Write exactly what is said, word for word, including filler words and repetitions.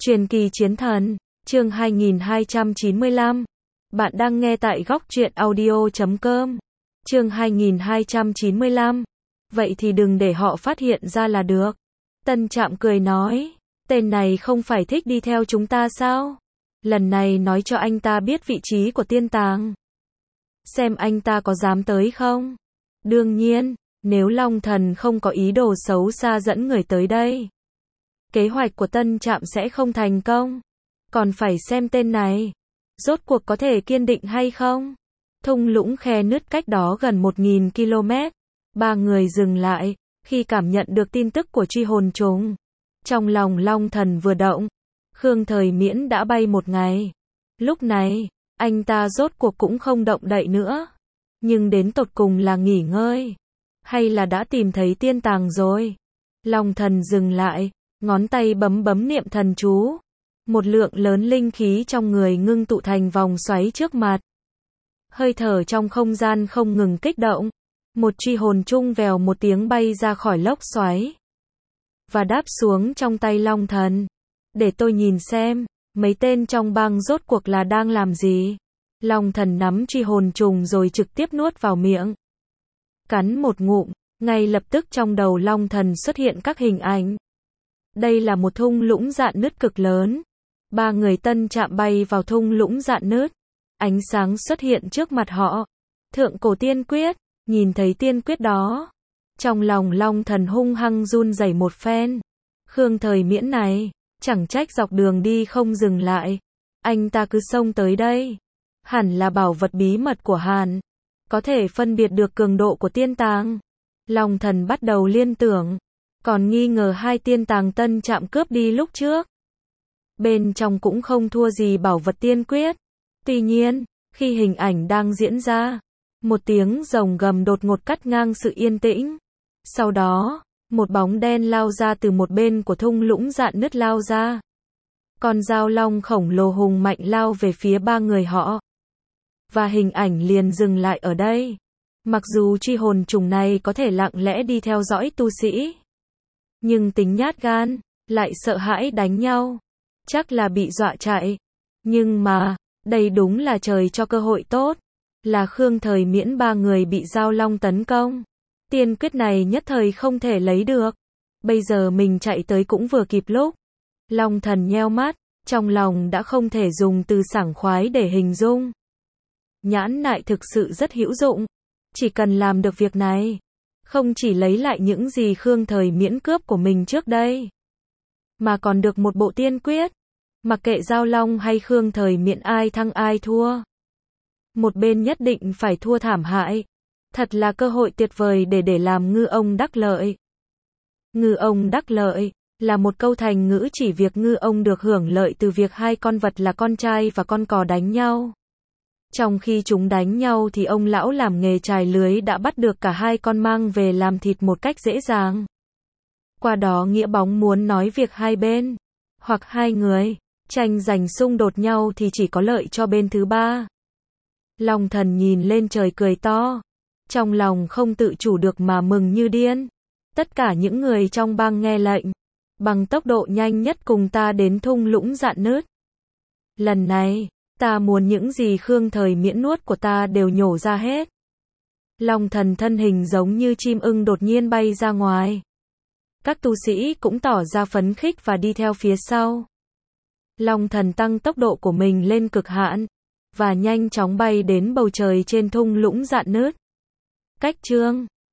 Truyền kỳ chiến thần, chương hai nghìn hai trăm chín mươi lăm. Bạn đang nghe tại góc truyện audio chấm com. Chương hai nghìn hai trăm chín mươi lăm. Vậy thì đừng để họ phát hiện ra là được. Tân Trạm cười nói, tên này không phải thích đi theo chúng ta sao? Lần này nói cho anh ta biết vị trí của tiên tàng. Xem anh ta có dám tới không? Đương nhiên, nếu Long Thần không có ý đồ xấu xa dẫn người tới đây, kế hoạch của Tân Trạm sẽ không thành công. Còn phải xem tên này, rốt cuộc có thể kiên định hay không? Thung lũng khe nứt cách đó gần một nghìn ki lô mét. Ba người dừng lại, khi cảm nhận được tin tức của truy hồn trùng. Trong lòng Long Thần vừa động, Khương Thời Miễn đã bay một ngày. Lúc này, anh ta rốt cuộc cũng không động đậy nữa. Nhưng đến tột cùng là nghỉ ngơi, hay là đã tìm thấy tiên tàng rồi? Long Thần dừng lại, ngón tay bấm bấm niệm thần chú. Một lượng lớn linh khí trong người ngưng tụ thành vòng xoáy trước mặt. Hơi thở trong không gian không ngừng kích động. Một truy hồn chung vèo một tiếng bay ra khỏi lốc xoáy và đáp xuống trong tay Long Thần. Để tôi nhìn xem, mấy tên trong bang rốt cuộc là đang làm gì? Long Thần nắm truy hồn trùng rồi trực tiếp nuốt vào miệng. Cắn một ngụm, ngay lập tức trong đầu Long Thần xuất hiện các hình ảnh. Đây là một thung lũng rạn nứt cực lớn. Ba người Tân Trạm bay vào thung lũng rạn nứt. Ánh sáng xuất hiện trước mặt họ. Thượng cổ tiên quyết, nhìn thấy tiên quyết đó. Trong lòng Long Thần hung hăng run rẩy một phen. Khương Thời Miễn này, chẳng trách dọc đường đi không dừng lại. Anh ta cứ xông tới đây. Hẳn là bảo vật bí mật của Hàn. Có thể phân biệt được cường độ của tiên tàng. Long Thần bắt đầu liên tưởng. Còn nghi ngờ hai tiên tàng Tân Trạm cướp đi lúc trước. Bên trong cũng không thua gì bảo vật tiên quyết. Tuy nhiên, khi hình ảnh đang diễn ra, một tiếng rồng gầm đột ngột cắt ngang sự yên tĩnh. Sau đó, một bóng đen lao ra từ một bên của thung lũng rạn nứt lao ra. Con dao long khổng lồ hùng mạnh lao về phía ba người họ. Và hình ảnh liền dừng lại ở đây. Mặc dù truy hồn trùng này có thể lặng lẽ đi theo dõi tu sĩ, nhưng tính nhát gan, lại sợ hãi đánh nhau. Chắc là bị dọa chạy. Nhưng mà, đây đúng là trời cho cơ hội tốt. Là Khương Thời Miễn ba người bị dao long tấn công. Tiên quyết này nhất thời không thể lấy được. Bây giờ mình chạy tới cũng vừa kịp lúc. Long Thần nheo mắt, trong lòng đã không thể dùng từ sảng khoái để hình dung. Nhãn nại thực sự rất hữu dụng. Chỉ cần làm được việc này, không chỉ lấy lại những gì Khương Thời Miễn cướp của mình trước đây, mà còn được một bộ tiên quyết. Mặc kệ Giao Long hay Khương Thời Miễn ai thắng ai thua, một bên nhất định phải thua thảm hại. Thật là cơ hội tuyệt vời để để làm ngư ông đắc lợi. Ngư ông đắc lợi là một câu thành ngữ chỉ việc ngư ông được hưởng lợi từ việc hai con vật là con trai và con cò đánh nhau. Trong khi chúng đánh nhau thì ông lão làm nghề chài lưới đã bắt được cả hai con mang về làm thịt một cách dễ dàng. Qua đó nghĩa bóng muốn nói việc hai bên, hoặc hai người, tranh giành xung đột nhau thì chỉ có lợi cho bên thứ ba. Long Thần nhìn lên trời cười to. Trong lòng không tự chủ được mà mừng như điên. Tất cả những người trong bang nghe lệnh. Bằng tốc độ nhanh nhất cùng ta đến thung lũng rạn nứt. Lần này, ta muốn những gì Khương Thời Miễn nuốt của ta đều nhổ ra hết. Long Thần thân hình giống như chim ưng đột nhiên bay ra ngoài. Các tu sĩ cũng tỏ ra phấn khích và đi theo phía sau. Long Thần tăng tốc độ của mình lên cực hạn và nhanh chóng bay đến bầu trời trên thung lũng rạn nứt. Cách chương